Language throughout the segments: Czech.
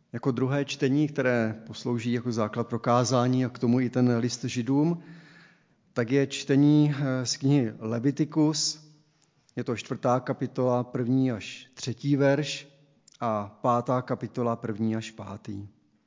jako druhé čtení, které poslouží jako základ pro kázání a k tomu i ten list Židům, tak je čtení z knihy Levitikus. Je to 4. kapitola, 1. až 3. verš a 5. kapitola, 1. až 5.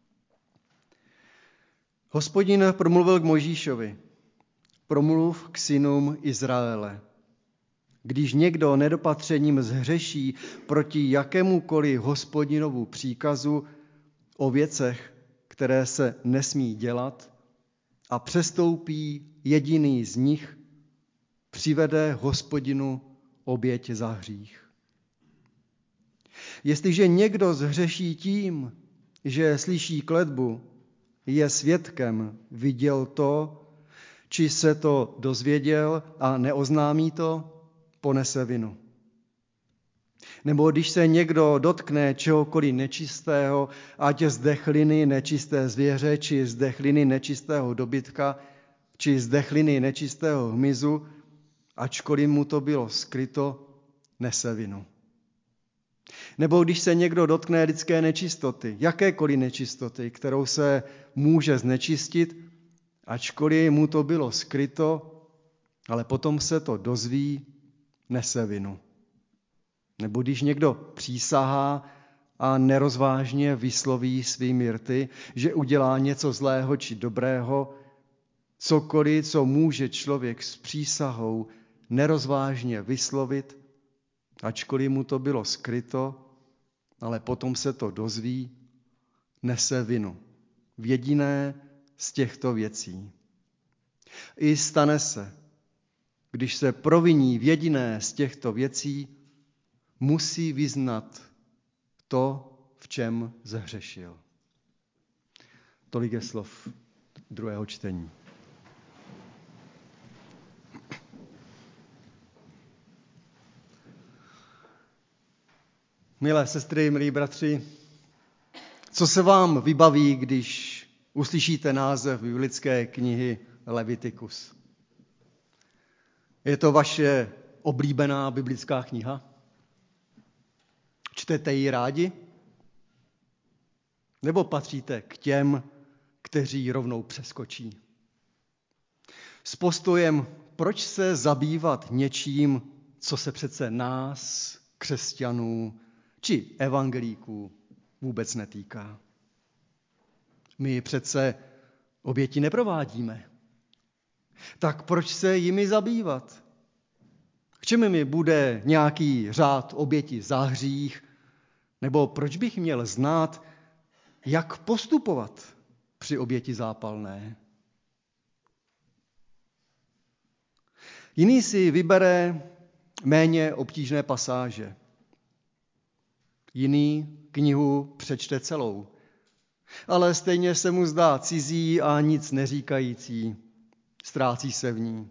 Hospodin promluvil k Mojžíšovi: promluv k synům Izraele. Když někdo nedopatřením zhřeší proti jakémukoliv Hospodinovu příkazu o věcech, které se nesmí dělat, a přestoupí jediný z nich, přivede Hospodinu oběť za hřích. Jestliže někdo zhřeší tím, že slyší kletbu, je svědkem, viděl to, či se to dozvěděl a neoznámí to, ponese vinu. Nebo když se někdo dotkne čehokoliv nečistého, ať z dechliny nečisté zvěře, či z dechliny nečistého dobytka, či z dechliny nečistého hmyzu, ačkoliv mu to bylo skryto, nese vinu. Nebo když se někdo dotkne lidské nečistoty, jakékoliv nečistoty, kterou se může znečistit, ačkoliv mu to bylo skryto, ale potom se to dozví, nese vinu. Nebo když někdo přísahá a nerozvážně vysloví svými rty, že udělá něco zlého či dobrého, cokoliv, co může člověk s přísahou nerozvážně vyslovit, ačkoliv mu to bylo skryto, ale potom se to dozví, nese vinu v jediné z těchto věcí. I stane se, když se proviní v jediné z těchto věcí, musí vyznat to, v čem zhřešil. Tolik je slov druhého čtení. Milé sestry, milí bratři, co se vám vybaví, když uslyšíte název biblické knihy Levitikus? Je to vaše oblíbená biblická kniha? Čtete ji rádi? Nebo patříte k těm, kteří rovnou přeskočí? S postojem, proč se zabývat něčím, co se přece nás, křesťanů či evangelíků vůbec netýká. My přece oběti neprovádíme. Tak proč se jimi zabývat? K čemu mi bude nějaký řád oběti za hřích? Nebo proč bych měl znát, jak postupovat při oběti zápalné? Jiný si vybere méně obtížné pasáže. Jiný knihu přečte celou, ale stejně se mu zdá cizí a nic neříkající. Ztrácí se v ní.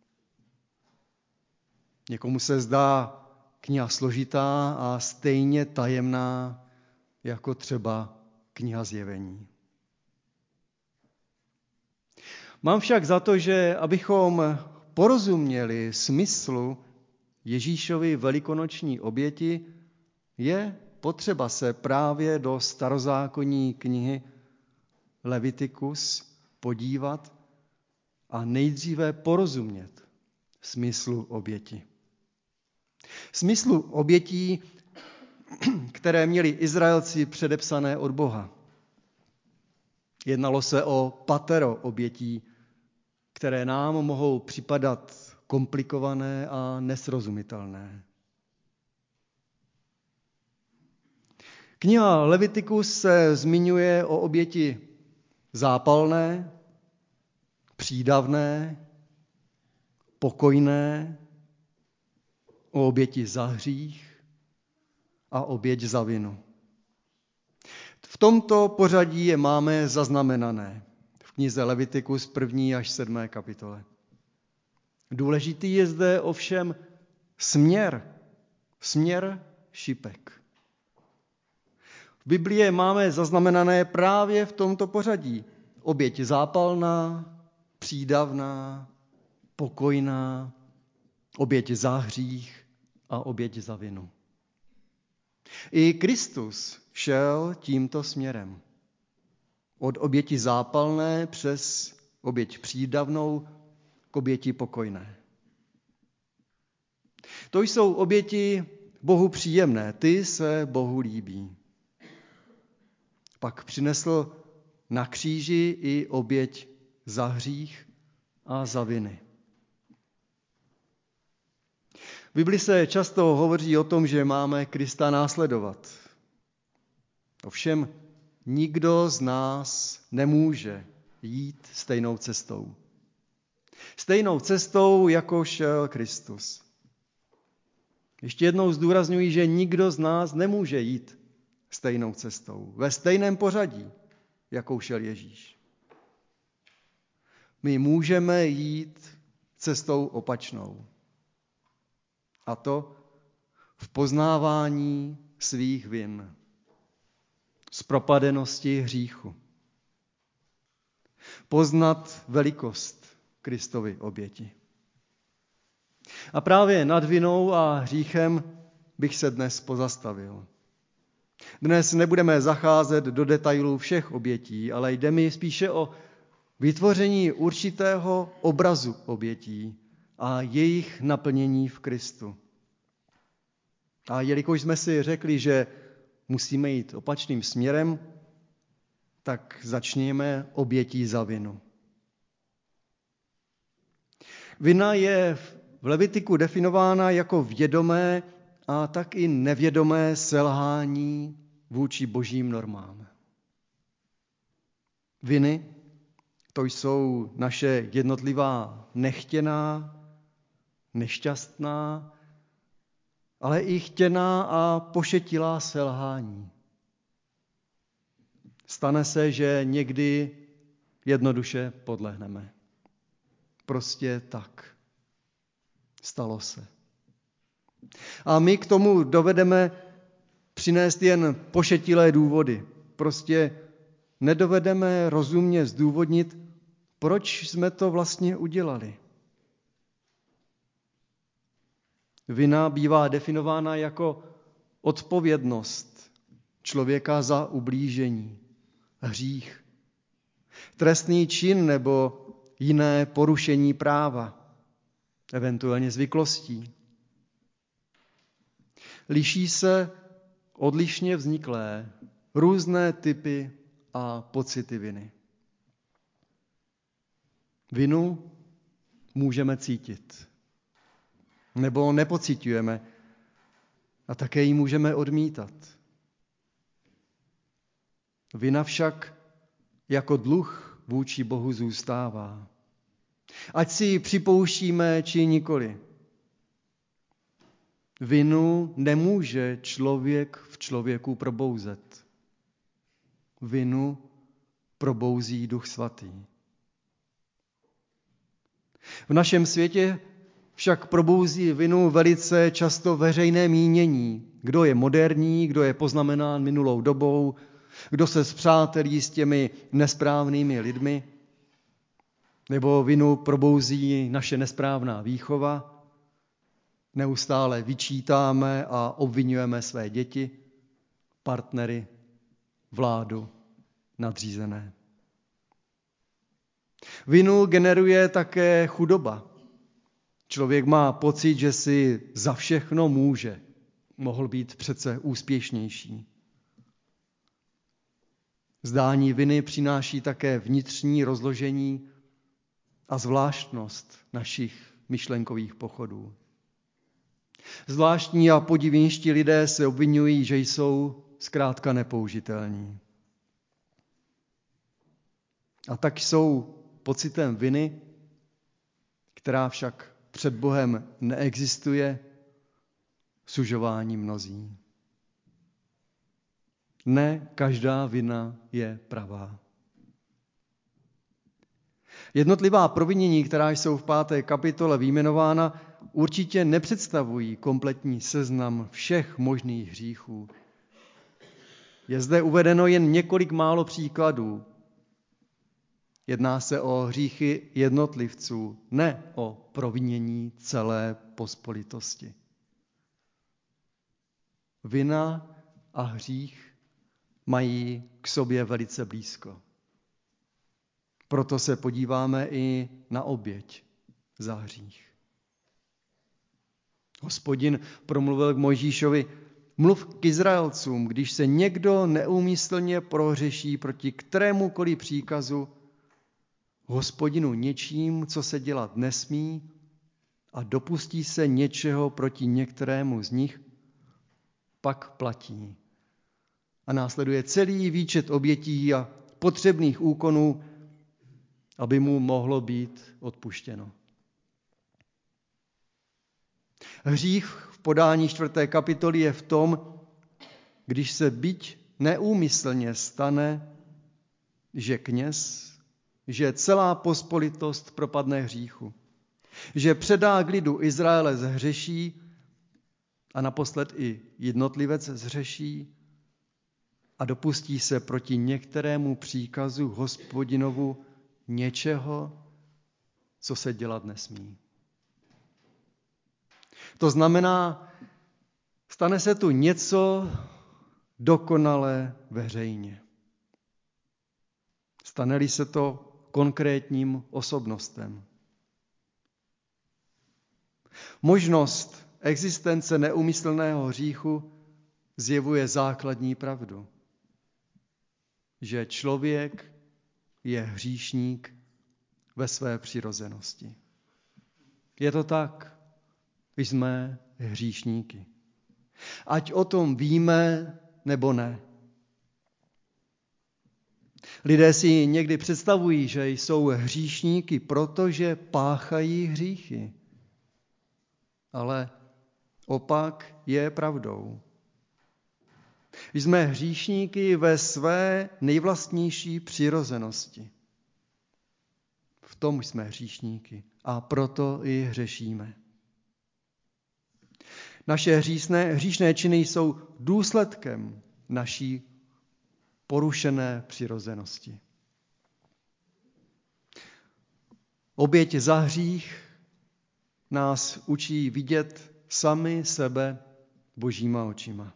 Někomu se zdá kniha složitá a stejně tajemná, jako třeba kniha Zjevení. Mám však za to, že abychom porozuměli smyslu Ježíšovy velikonoční oběti, je potřeba se právě do starozákonní knihy Levitikus podívat a nejdříve porozumět smyslu oběti. Smyslu obětí, které měli Izraelci předepsané od Boha. Jednalo se o patero obětí, které nám mohou připadat komplikované a nesrozumitelné. Kniha Levitikus se zmiňuje o oběti zápalné, přídavné, pokojné, o oběti za hřích a oběť za vinu. V tomto pořadí je máme zaznamenané v knize Levitikus 1. až 7. kapitole. Důležitý je zde ovšem směr šipek. V Biblii máme zaznamenané právě v tomto pořadí. Oběť zápalná, přídavná, pokojná, oběť za hřích a oběť za vinu. I Kristus šel tímto směrem. Od oběti zápalné přes oběť přídavnou k oběti pokojné. To jsou oběti Bohu příjemné, ty se Bohu líbí. Pak přinesl na kříži i oběť za hřích a za viny. V Bibli se často hovoří o tom, že máme Krista následovat. Ovšem nikdo z nás nemůže jít stejnou cestou. Stejnou cestou, jako šel Kristus. Ještě jednou zdůrazňuji, že nikdo z nás nemůže jít stejnou cestou, ve stejném pořadí, jakou šel Ježíš. My můžeme jít cestou opačnou. A to v poznávání svých vin, z propadenosti hříchu. Poznat velikost Kristovy oběti. A právě nad vinou a hříchem bych se dnes pozastavil. Dnes nebudeme zacházet do detailů všech obětí, ale jde mi spíše o vytvoření určitého obrazu obětí a jejich naplnění v Kristu. A jelikož jsme si řekli, že musíme jít opačným směrem, tak začněme obětí za vinu. Vina je v Levitiku definována jako vědomé a tak i nevědomé selhání vůči božím normám. Viny, to jsou naše jednotlivá nechtěná, nešťastná, ale i chtěná a pošetilá selhání. Stane se, že někdy jednoduše podlehneme. Prostě tak. Stalo se. A my k tomu dovedeme přinést jen pošetilé důvody. Prostě nedovedeme rozumně zdůvodnit, proč jsme to vlastně udělali. Vina bývá definována jako odpovědnost člověka za ublížení, hřích, trestný čin nebo jiné porušení práva, eventuálně zvyklostí. Liší se odlišně vzniklé různé typy a pocity viny. Vinu můžeme cítit, nebo nepociťujeme a také ji můžeme odmítat. Vina však jako dluh vůči Bohu zůstává. Ať si ji připouštíme, či nikoli. Vinu nemůže člověk v člověku probouzet. Vinu probouzí Duch Svatý. V našem světě však probouzí vinu velice často veřejné mínění. Kdo je moderní, kdo je poznamenán minulou dobou, kdo se spřátelí s těmi nesprávnými lidmi, nebo vinu probouzí naše nesprávná výchova. Neustále vyčítáme a obvinujeme své děti, partnery, vládu, nadřízené. Vinu generuje také chudoba. Člověk má pocit, že si za všechno může. Mohl být přece úspěšnější. Zdání viny přináší také vnitřní rozložení a zvláštnost našich myšlenkových pochodů. Zvláštní a podivínští lidé se obvinují, že jsou zkrátka nepoužitelní. A tak jsou pocitem viny, která však před Bohem neexistuje, sužování mnozí. Ne každá vina je pravá. Jednotlivá provinění, která jsou v 5. kapitole vyjmenována, určitě nepředstavují kompletní seznam všech možných hříchů. Je zde uvedeno jen několik málo příkladů. Jedná se o hříchy jednotlivců, ne o provinění celé pospolitosti. Vina a hřích mají k sobě velice blízko. Proto se podíváme i na oběť za hřích. Hospodin promluvil k Mojžíšovi: mluv k Izraelcům, když se někdo neúmyslně prohřeší proti kterémukoliv příkazu Hospodinu něčím, co se dělat nesmí, a dopustí se něčeho proti některému z nich, pak platí. A následuje celý výčet obětí a potřebných úkonů, aby mu mohlo být odpuštěno. Hřích v podání 4. kapitoly je v tom, když se byť neúmyslně stane, že kněz, že celá pospolitost propadne hříchu, že předák lidu Izraele zhřeší a naposled i jednotlivec zhřeší a dopustí se proti některému příkazu Hospodinovu něčeho, co se dělat nesmí. To znamená, stane se tu něco dokonale veřejně. Stane-li se to konkrétním osobnostem. Možnost existence neúmyslného hříchu zjevuje základní pravdu, že člověk je hříšník ve své přirozenosti. Je to tak, jsme hříšníky. Ať o tom víme, nebo ne. Lidé si někdy představují, že jsou hříšníky, protože páchají hříchy. Ale opak je pravdou. Jsme hříšníky ve své nejvlastnější přirozenosti. V tom jsme hříšníky a proto i hřešíme. Naše hříšné činy jsou důsledkem naší porušené přirozenosti. Oběť za hřích nás učí vidět sami sebe božíma očima.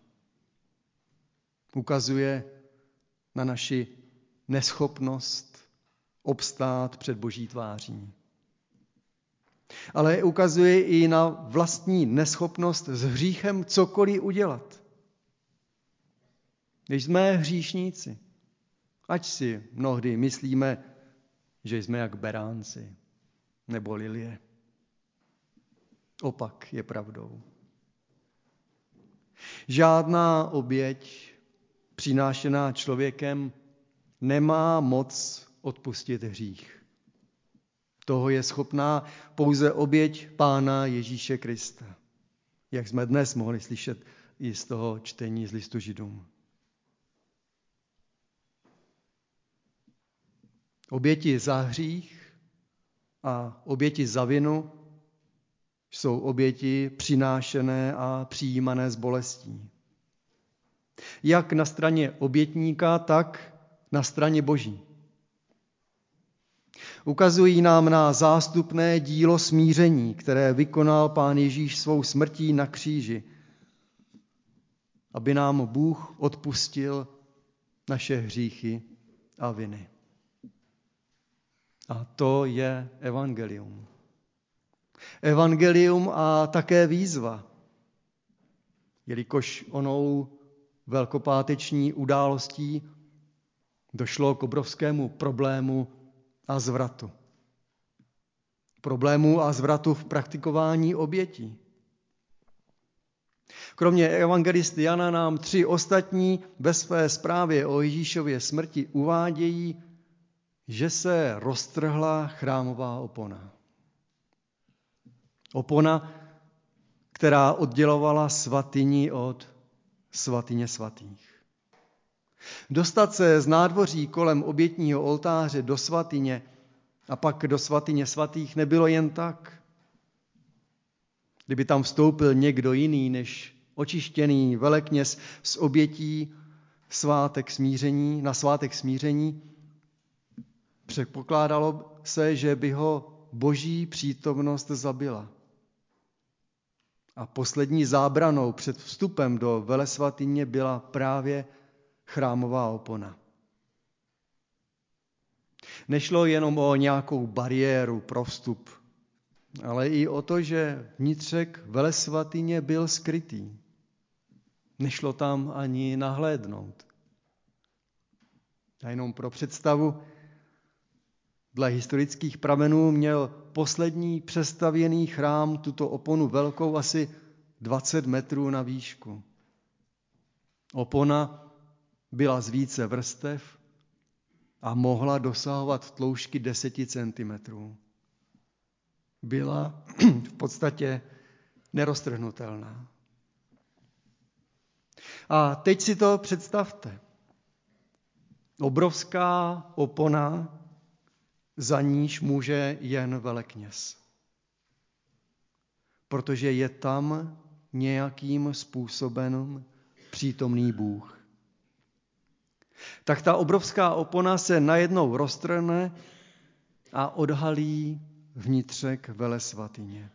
Ukazuje na naši neschopnost obstát před boží tváří. Ale ukazuje i na vlastní neschopnost s hříchem cokoliv udělat. Když jsme hříšníci, ať si mnohdy myslíme, že jsme jak beránci nebo lilie. Opak je pravdou. Žádná oběť přinášená člověkem nemá moc odpustit hřích. Toho je schopná pouze oběť Pána Ježíše Krista, jak jsme dnes mohli slyšet i z toho čtení z listu Židům. Oběti za hřích a oběti za vinu jsou oběti přinášené a přijímané s bolestí. Jak na straně obětníka, tak na straně Boží. Ukazují nám na zástupné dílo smíření, které vykonal Pán Ježíš svou smrtí na kříži, aby nám Bůh odpustil naše hříchy a viny. A to je evangelium. Evangelium a také výzva, jelikož onou velkopáteční událostí došlo k obrovskému problému a zvratu. Problému a zvratu v praktikování obětí. Kromě evangelisty Jana nám 3 ostatní ve své zprávě o Ježíšově smrti uvádějí, že se roztrhla chrámová opona. Opona, která oddělovala svatyni od svatyně svatých. Dostat se z nádvoří kolem obětního oltáře do svatyně a pak do svatyně svatých nebylo jen tak. Kdyby tam vstoupil někdo jiný než očištěný velekněz s obětí na svátek smíření, předpokládalo se, že by ho boží přítomnost zabila. A poslední zábranou před vstupem do velesvatyně byla právě chrámová opona. Nešlo jenom o nějakou bariéru pro vstup, ale i o to, že vnitřek velesvatyně byl skrytý. Nešlo tam ani nahlédnout. A jenom pro představu, dle historických pramenů měl poslední přestavěný chrám tuto oponu velkou asi 20 metrů na výšku. Opona byla z více vrstev a mohla dosahovat tloušťky 10 centimetrů. Byla v podstatě neroztrhnutelná. A teď si to představte. Obrovská opona, za níž může jen velekněz. Protože je tam nějakým způsobem přítomný Bůh. Tak ta obrovská opona se najednou roztrhne a odhalí vnitřek velesvatyně.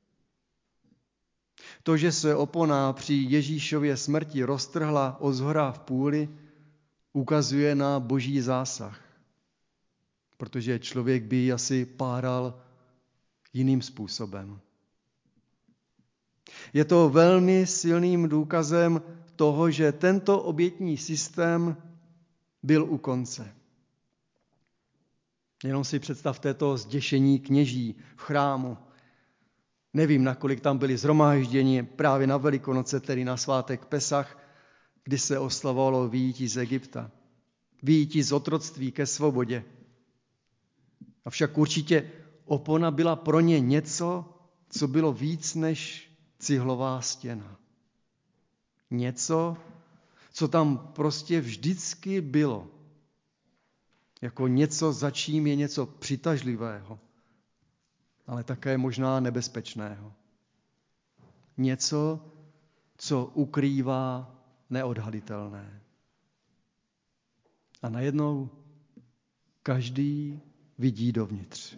To, že se opona při Ježíšově smrti roztrhla odshora v půli, ukazuje na boží zásah. Protože člověk by ji asi páral jiným způsobem. Je to velmi silným důkazem toho, že tento obětní systém byl u konce. Jenom si představte to zděšení kněží v chrámu. Nevím, nakolik tam byli shromážděni právě na Velikonoce, tedy na svátek Pesach, kdy se oslavovalo vyjití z Egypta. Vyjití z otroctví ke svobodě. Avšak určitě opona byla pro ně něco, co bylo víc než cihlová stěna. Něco, co tam prostě vždycky bylo. Jako něco, za čím je něco přitažlivého, ale také možná nebezpečného. Něco, co ukrývá neodhalitelné. A najednou každý vidí dovnitř.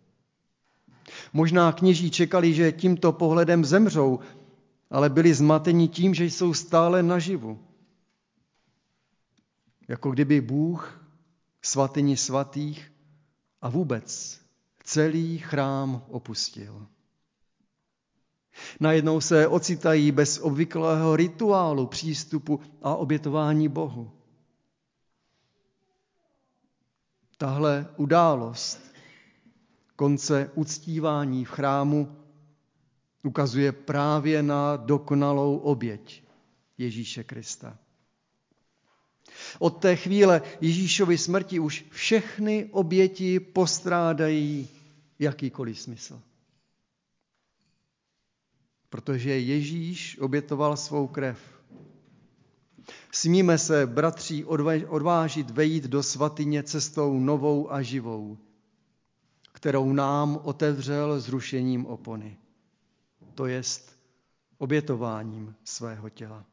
Možná kněží čekali, že tímto pohledem zemřou, ale byli zmateni tím, že jsou stále naživu. Jako kdyby Bůh svatyni svatých a vůbec celý chrám opustil. Najednou se ocitají bez obvyklého rituálu přístupu a obětování Bohu. Tahle událost konce uctívání v chrámu ukazuje právě na dokonalou oběť Ježíše Krista. Od té chvíle Ježíšovy smrti už všechny oběti postrádají jakýkoliv smysl. Protože Ježíš obětoval svou krev. Smíme se, bratři, odvážit vejít do svatyně cestou novou a živou, kterou nám otevřel zrušením opony, to jest obětováním svého těla.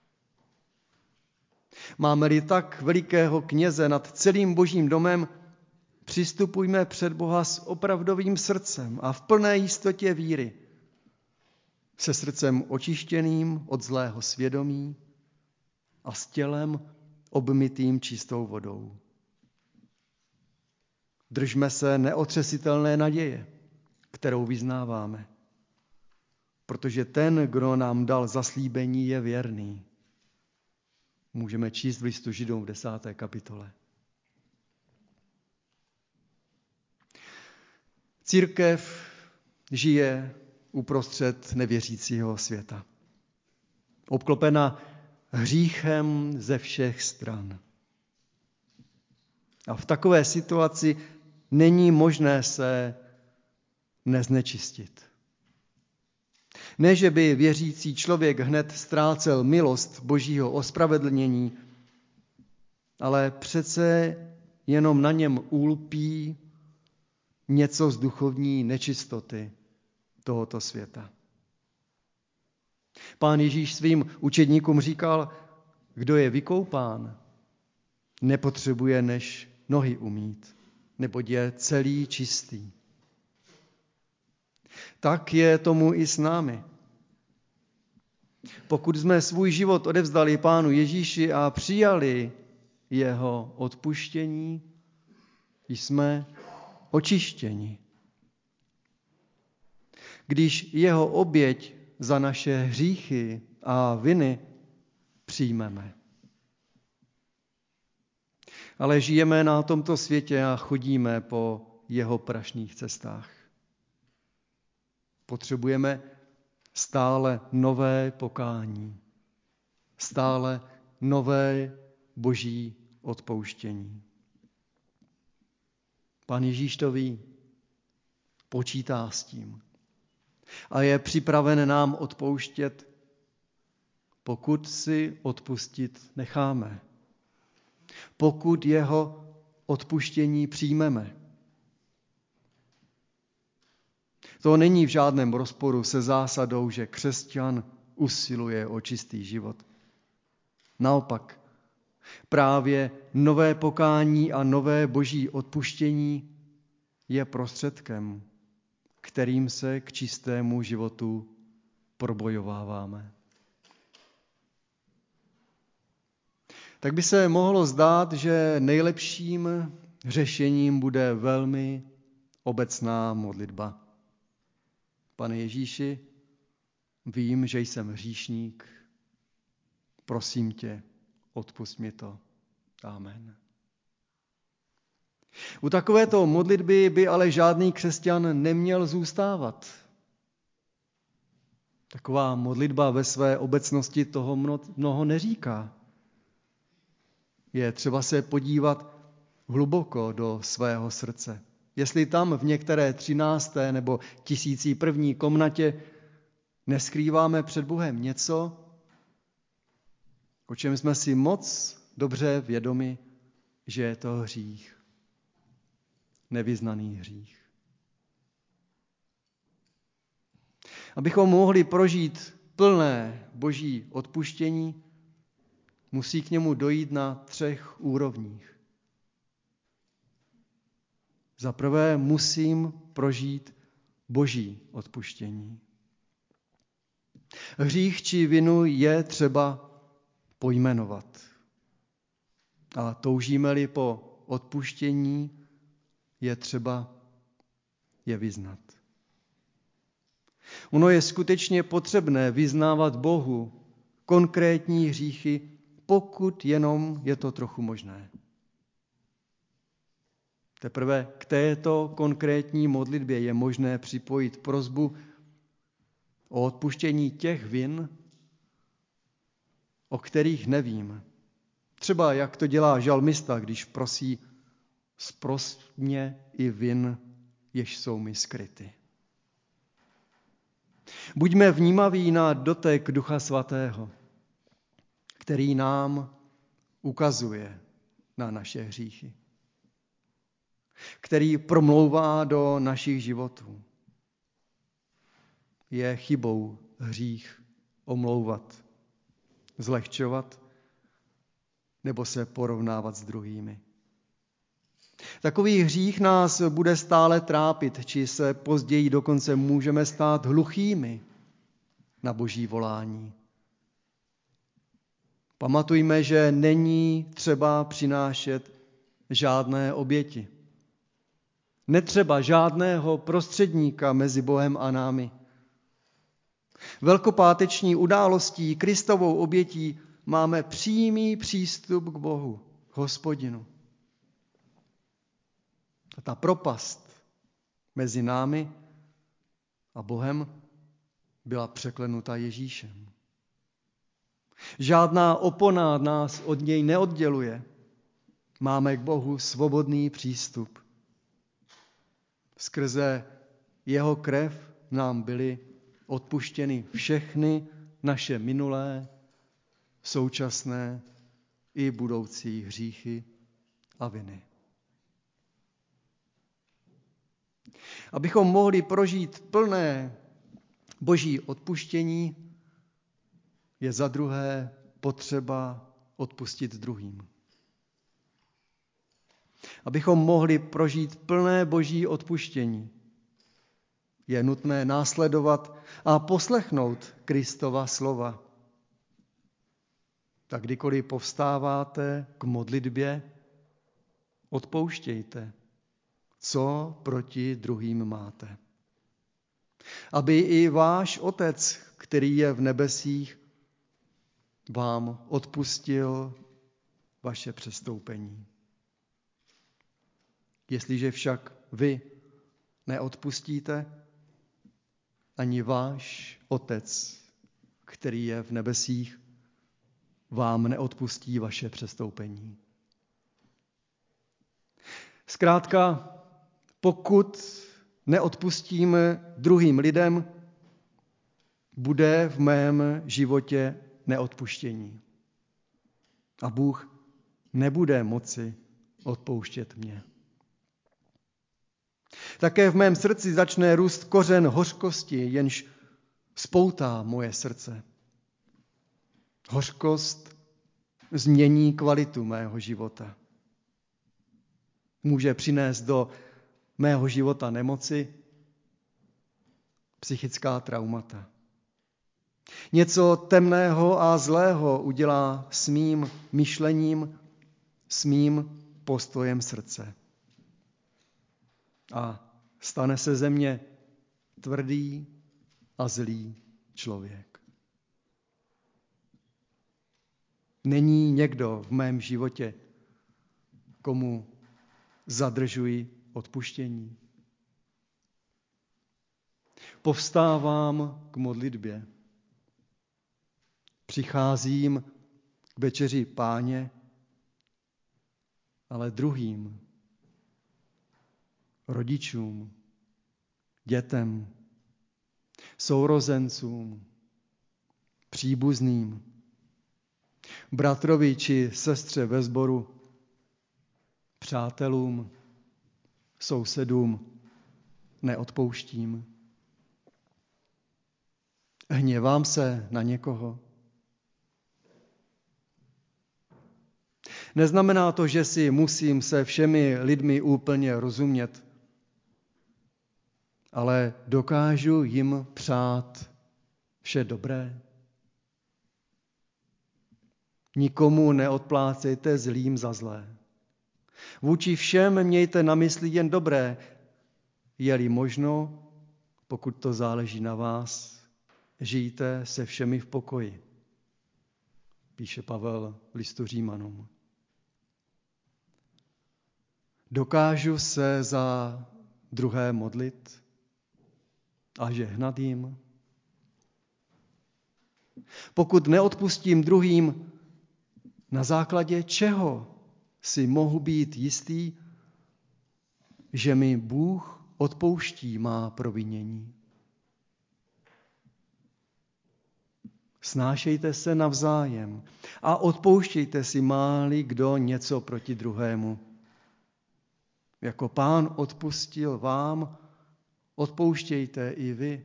Máme-li tak velikého kněze nad celým božím domem, přistupujme před Boha s opravdovým srdcem a v plné jistotě víry, se srdcem očištěným od zlého svědomí a s tělem obmytým čistou vodou. Držme se neotřesitelné naděje, kterou vyznáváme, protože ten, kdo nám dal zaslíbení, je věrný. Můžeme číst v listu Židům v 10. kapitole. Církev žije uprostřed nevěřícího světa. Obklopena hříchem ze všech stran. A v takové situaci není možné se neznečistit. Ne, že by věřící člověk hned ztrácel milost božího ospravedlnění, ale přece jenom na něm ulpí něco z duchovní nečistoty tohoto světa. Pán Ježíš svým učedníkům říkal, kdo je vykoupán, nepotřebuje než nohy umýt, neboť je celý čistý. Tak je tomu i s námi. Pokud jsme svůj život odevzdali Pánu Ježíši a přijali jeho odpuštění, jsme očištěni. Když jeho oběť za naše hříchy a viny přijmeme. Ale žijeme na tomto světě a chodíme po jeho prašných cestách. Potřebujeme stále nové pokání, stále nové boží odpouštění. Pán Ježíš to ví, počítá s tím a je připraven nám odpouštět, pokud si odpustit necháme, pokud jeho odpuštění přijmeme. To není v žádném rozporu se zásadou, že křesťan usiluje o čistý život. Naopak, právě nové pokání a nové boží odpuštění je prostředkem, kterým se k čistému životu probojováváme. Tak by se mohlo zdát, že nejlepším řešením bude velmi obecná modlitba. Pane Ježíši, vím, že jsem hříšník, prosím tě, odpusť mi to. Amen. U takovéto modlitby by ale žádný křesťan neměl zůstávat. Taková modlitba ve své obecnosti toho mnoho neříká. Je třeba se podívat hluboko do svého srdce. Jestli tam v některé 13. nebo 1001. komnatě neskrýváme před Bohem něco, o čem jsme si moc dobře vědomi, že je to hřích. Nevyznaný hřích. Abychom mohli prožít plné boží odpuštění, musí k němu dojít na 3 úrovních. Za prvé musím prožít boží odpuštění. Hřích či vinu je třeba pojmenovat. A toužíme-li po odpuštění, je třeba je vyznat. Ono je skutečně potřebné vyznávat Bohu konkrétní hříchy, pokud jenom je to trochu možné. Teprve k této konkrétní modlitbě je možné připojit prosbu o odpuštění těch vin, o kterých nevím. Třeba jak to dělá žalmista, když prosí: zprost mě i vin, jež jsou mi skryty. Buďme vnímaví na dotek Ducha Svatého, který nám ukazuje na naše hříchy, který promlouvá do našich životů. Je chybou hřích omlouvat, zlehčovat nebo se porovnávat s druhými. Takový hřích nás bude stále trápit, či se později dokonce můžeme stát hluchými na boží volání. Pamatujme, že není třeba přinášet žádné oběti. Netřeba žádného prostředníka mezi Bohem a námi. Velkopáteční událostí, Kristovou obětí, máme přímý přístup k Bohu, k Hospodinu. A ta propast mezi námi a Bohem byla překlenuta Ježíšem. Žádná opona nás od něj neodděluje. Máme k Bohu svobodný přístup. Skrze jeho krev nám byly odpuštěny všechny naše minulé, současné i budoucí hříchy a viny. Abychom mohli prožít plné boží odpuštění, je za druhé potřeba odpustit druhým. Abychom mohli prožít plné boží odpuštění, je nutné následovat a poslechnout Kristova slova. tak kdykoliv povstáváte k modlitbě, odpouštějte, co proti druhým máte. Aby i váš Otec, který je v nebesích, vám odpustil vaše přestoupení. Jestliže však vy neodpustíte, ani váš Otec, který je v nebesích, vám neodpustí vaše přestoupení. Zkrátka, pokud neodpustíme druhým lidem, bude v mém životě neodpuštění. A Bůh nebude moci odpouštět mě. Také v mém srdci začne růst kořen hořkosti, jenž spoutá moje srdce. Hořkost změní kvalitu mého života. Může přinést do mého života nemoci, psychická traumata. Něco temného a zlého udělá s mým myšlením, s mým postojem srdce. A stane se ze mě tvrdý a zlý člověk. Není někdo v mém životě, komu zadržuji odpuštění. Povstávám k modlitbě. Přicházím k večeři Páně, ale druhým, rodičům, dětem, sourozencům, příbuzným, bratrovi či sestře ve sboru, přátelům, sousedům neodpouštím. Hněvám se na někoho. Neznamená to, že si musím se všemi lidmi úplně rozumět, ale dokážu jim přát vše dobré. Nikomu neodplácejte zlým za zlé. Vůči všem mějte na mysli jen dobré, je-li možno, pokud to záleží na vás, žijte se všemi v pokoji, píše Pavel v listu Římanům. Dokážu se za druhé modlit a žehnat jim? Pokud neodpustím druhým, na základě čeho si mohu být jistý, že mi Bůh odpouští má provinění? Snášejte se navzájem a odpouštějte si, má-li kdo něco proti druhému. Jako Pán odpustil vám, odpouštějte i vy.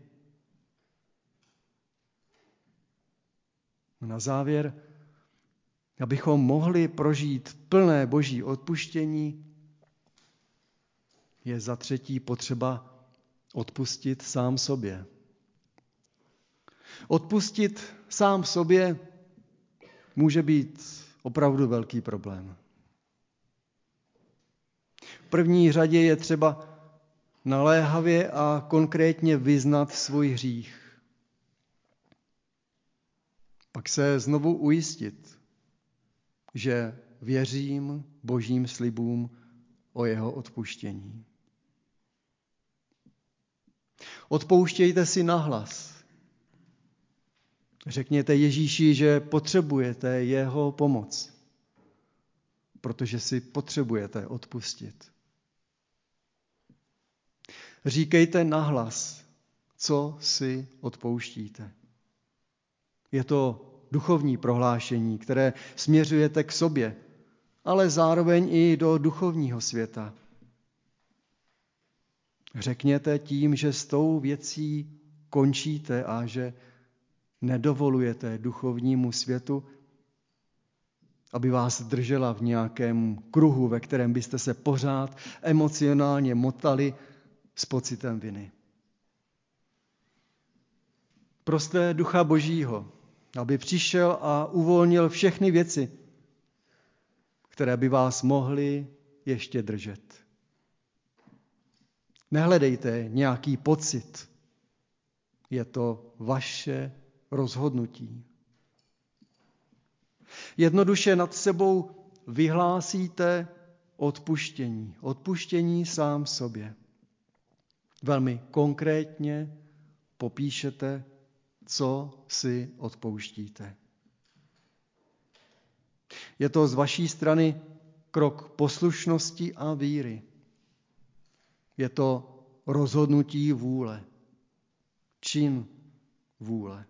Na závěr, abychom mohli prožít plné Boží odpuštění, je za třetí potřeba odpustit sám sobě. Odpustit sám sobě může být opravdu velký problém. V první řadě je třeba naléhavě a konkrétně vyznat svůj hřích. Pak se znovu ujistit, že věřím Božím slibům o jeho odpuštění. Odpouštějte si nahlas. Řekněte Ježíši, že potřebujete jeho pomoc, protože si potřebujete odpustit. Říkejte nahlas, co si odpouštíte. Je to duchovní prohlášení, které směřujete k sobě, ale zároveň i do duchovního světa. Řekněte tím, že s tou věcí končíte a že nedovolujete duchovnímu světu, aby vás držela v nějakém kruhu, ve kterém byste se pořád emocionálně motali s pocitem viny. Proste Ducha Božího, aby přišel a uvolnil všechny věci, které by vás mohly ještě držet. Nehledejte nějaký pocit. Je to vaše rozhodnutí. Jednoduše nad sebou vyhlásíte odpuštění. Odpuštění sám sobě. Velmi konkrétně popíšete, co si odpouštíte. Je to z vaší strany krok poslušnosti a víry. Je to rozhodnutí vůle, čin vůle.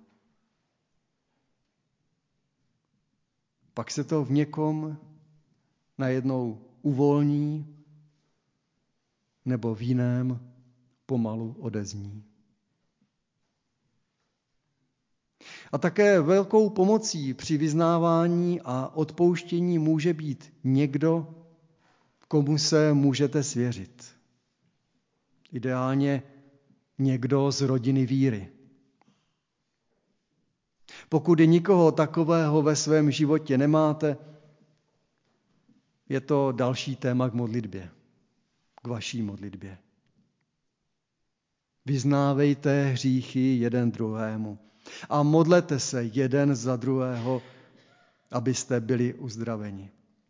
Pak se to v někom najednou uvolní nebo v jiném pomalu odezní. A také velkou pomocí při vyznávání a odpouštění může být někdo, komu se můžete svěřit. Ideálně někdo z rodiny víry. Pokud nikoho takového ve svém životě nemáte, je to další téma k modlitbě, k vaší modlitbě. Vyznávejte hříchy jeden druhému a modlete se jeden za druhého, abyste byli uzdraveni.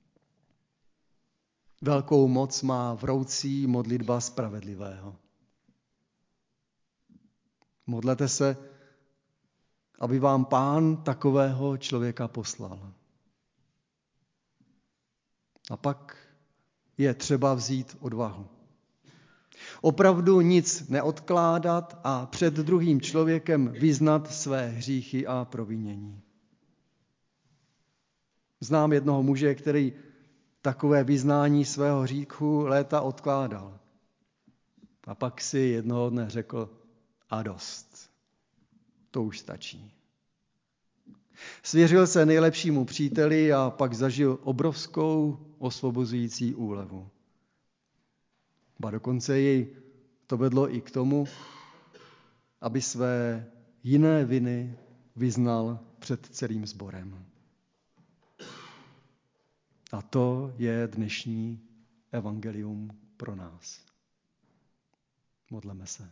Velkou moc má vroucí modlitba spravedlivého. Modlete se, aby vám Pán takového člověka poslal. A pak je třeba vzít odvahu. Opravdu nic neodkládat a před druhým člověkem vyznat své hříchy a provinění. Znám jednoho muže, který takové vyznání svého hříchu léta odkládal. A pak si jednoho dne řekl, a dost, to už stačí. Svěřil se nejlepšímu příteli a pak zažil obrovskou osvobozující úlevu. Ba dokonce jej to vedlo i k tomu, aby své jiné viny vyznal před celým sborem. A to je dnešní evangelium pro nás. Modleme se.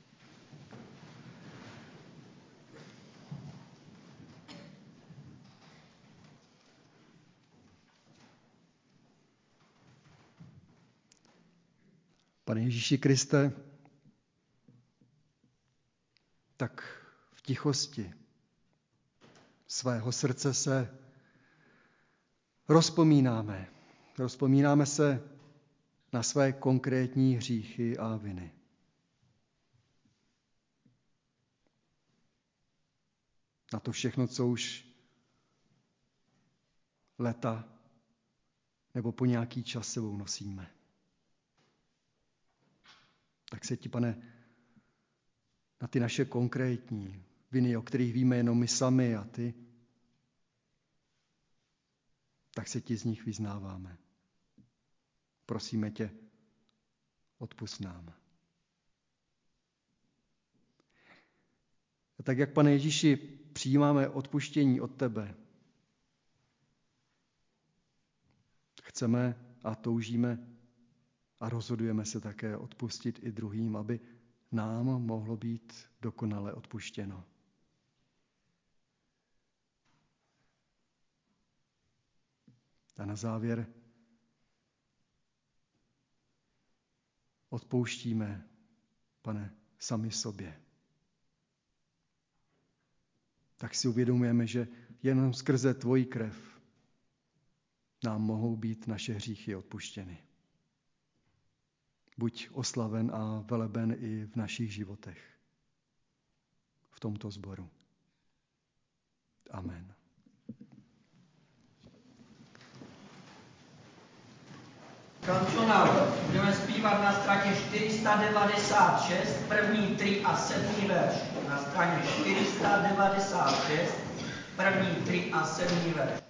Pane Ježíši Kriste, tak v tichosti svého srdce se rozpomínáme. Rozpomínáme se na své konkrétní hříchy a viny. Na to všechno, co už leta nebo po nějaký čas sebou nosíme. Tak se ti, Pane, na ty naše konkrétní viny, o kterých víme jenom my sami a ty, tak se ti z nich vyznáváme. Prosíme tě, odpusť nám. A tak jak, Pane Ježíši, přijímáme odpuštění od tebe, chceme a toužíme a rozhodujeme se také odpustit i druhým, aby nám mohlo být dokonale odpuštěno. A na závěr odpouštíme, Pane, sami sobě. Tak si uvědomujeme, že jenom skrze tvoji krev nám mohou být naše hříchy odpuštěny. Buď oslaven a veleben i v našich životech, v tomto sboru. Amen. Kancionál budeme zpívat na straně 496, první 3 a 7 verš. Na straně 496, první 3 a 7 verš.